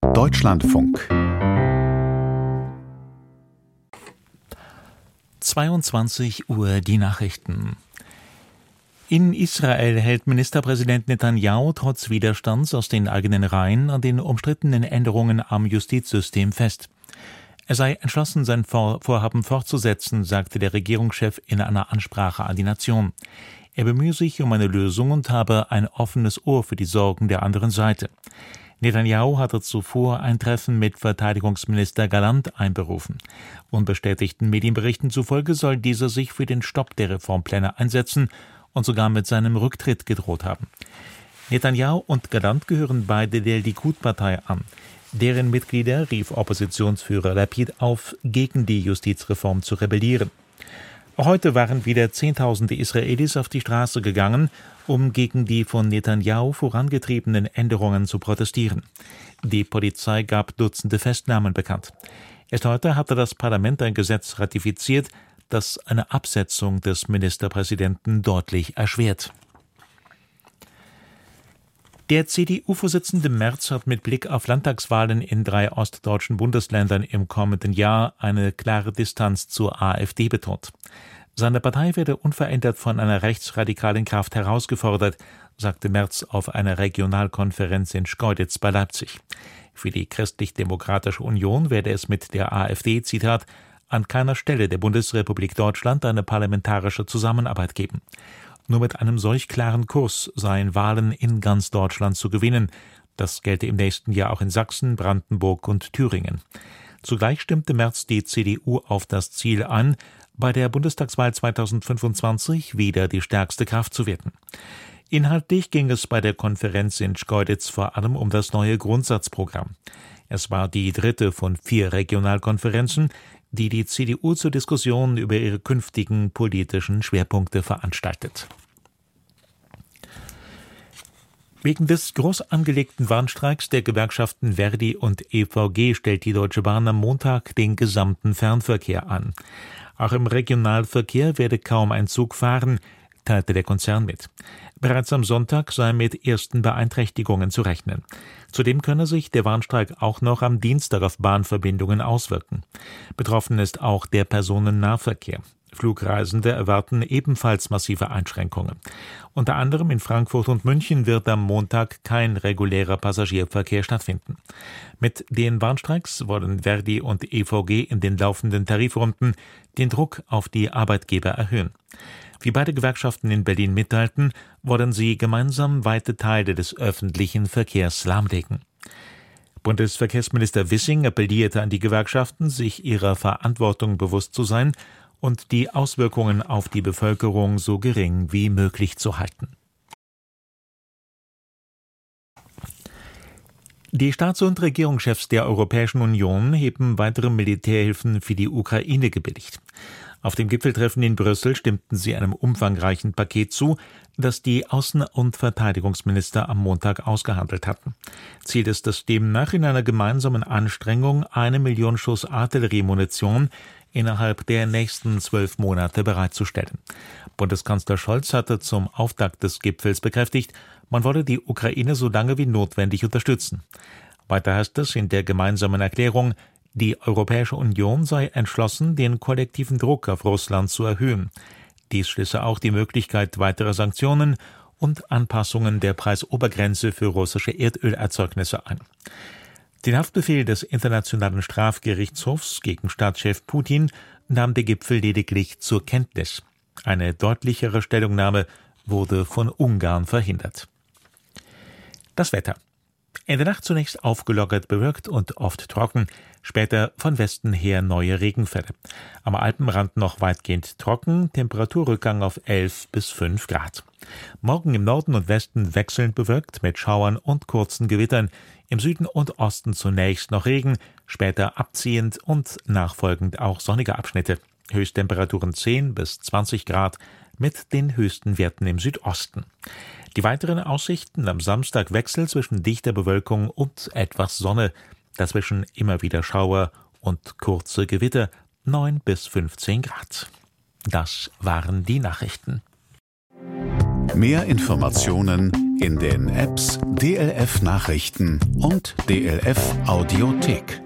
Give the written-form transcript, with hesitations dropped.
Deutschlandfunk 22 Uhr die Nachrichten. In Israel hält Ministerpräsident Netanyahu trotz Widerstands aus den eigenen Reihen an den umstrittenen Änderungen am Justizsystem fest. Er sei entschlossen, sein Vorhaben fortzusetzen, sagte der Regierungschef in einer Ansprache an die Nation. Er bemühe sich um eine Lösung und habe ein offenes Ohr für die Sorgen der anderen Seite. Netanyahu hatte zuvor ein Treffen mit Verteidigungsminister Gallant einberufen. Unbestätigten Medienberichten zufolge soll dieser sich für den Stopp der Reformpläne einsetzen und sogar mit seinem Rücktritt gedroht haben. Netanyahu und Gallant gehören beide der Likud-Partei an. Deren Mitglieder rief Oppositionsführer Lapid auf, gegen die Justizreform zu rebellieren. Auch heute waren wieder Zehntausende Israelis auf die Straße gegangen, um gegen die von Netanyahu vorangetriebenen Änderungen zu protestieren. Die Polizei gab Dutzende Festnahmen bekannt. Erst heute hatte das Parlament ein Gesetz ratifiziert, das eine Absetzung des Ministerpräsidenten deutlich erschwert. Der CDU-Vorsitzende Merz hat mit Blick auf Landtagswahlen in 3 ostdeutschen Bundesländern im kommenden Jahr eine klare Distanz zur AfD betont. Seine Partei werde unverändert von einer rechtsradikalen Kraft herausgefordert, sagte Merz auf einer Regionalkonferenz in Schkeuditz bei Leipzig. Für die Christlich-Demokratische Union werde es mit der AfD, Zitat, an keiner Stelle der Bundesrepublik Deutschland eine parlamentarische Zusammenarbeit geben. Nur mit einem solch klaren Kurs seien Wahlen in ganz Deutschland zu gewinnen. Das gelte im nächsten Jahr auch in Sachsen, Brandenburg und Thüringen. Zugleich stimmte Merz die CDU auf das Ziel an, bei der Bundestagswahl 2025 wieder die stärkste Kraft zu werden. Inhaltlich ging es bei der Konferenz in Schkeuditz vor allem um das neue Grundsatzprogramm. Es war die 3. von 4 Regionalkonferenzen, die die CDU zur Diskussion über ihre künftigen politischen Schwerpunkte veranstaltet. Wegen des groß angelegten Warnstreiks der Gewerkschaften Verdi und EVG stellt die Deutsche Bahn am Montag den gesamten Fernverkehr an. Auch im Regionalverkehr werde kaum ein Zug fahren, teilte der Konzern mit. Bereits am Sonntag sei mit ersten Beeinträchtigungen zu rechnen. Zudem könne sich der Warnstreik auch noch am Dienstag auf Bahnverbindungen auswirken. Betroffen ist auch der Personennahverkehr. Flugreisende erwarten ebenfalls massive Einschränkungen. Unter anderem in Frankfurt und München wird am Montag kein regulärer Passagierverkehr stattfinden. Mit den Warnstreiks wollen Verdi und EVG in den laufenden Tarifrunden den Druck auf die Arbeitgeber erhöhen. Wie beide Gewerkschaften in Berlin mitteilten, wollen sie gemeinsam weite Teile des öffentlichen Verkehrs lahmlegen. Bundesverkehrsminister Wissing appellierte an die Gewerkschaften, sich ihrer Verantwortung bewusst zu sein und die Auswirkungen auf die Bevölkerung so gering wie möglich zu halten. Die Staats- und Regierungschefs der Europäischen Union haben weitere Militärhilfen für die Ukraine gebilligt. Auf dem Gipfeltreffen in Brüssel stimmten sie einem umfangreichen Paket zu, das die Außen- und Verteidigungsminister am Montag ausgehandelt hatten. Ziel ist es demnach, in einer gemeinsamen Anstrengung 1 Million Schuss Artilleriemunition innerhalb der nächsten 12 Monate bereitzustellen. Bundeskanzler Scholz hatte zum Auftakt des Gipfels bekräftigt, man wolle die Ukraine so lange wie notwendig unterstützen. Weiter heißt es in der gemeinsamen Erklärung, die Europäische Union sei entschlossen, den kollektiven Druck auf Russland zu erhöhen. Dies schließe auch die Möglichkeit weiterer Sanktionen und Anpassungen der Preisobergrenze für russische Erdölerzeugnisse ein. Den Haftbefehl des Internationalen Strafgerichtshofs gegen Staatschef Putin nahm der Gipfel lediglich zur Kenntnis. Eine deutlichere Stellungnahme wurde von Ungarn verhindert. Das Wetter. In der Nacht zunächst aufgelockert bewölkt und oft trocken, später von Westen her neue Regenfälle. Am Alpenrand noch weitgehend trocken, Temperaturrückgang auf 11 bis 5 Grad. Morgen im Norden und Westen wechselnd bewölkt mit Schauern und kurzen Gewittern. Im Süden und Osten zunächst noch Regen, später abziehend und nachfolgend auch sonnige Abschnitte. Höchsttemperaturen 10 bis 20 Grad mit den höchsten Werten im Südosten. Die weiteren Aussichten am Samstag Wechsel zwischen dichter Bewölkung und etwas Sonne, dazwischen immer wieder Schauer und kurze Gewitter, 9 bis 15 Grad. Das waren die Nachrichten. Mehr Informationen in den Apps DLF Nachrichten und DLF Audiothek.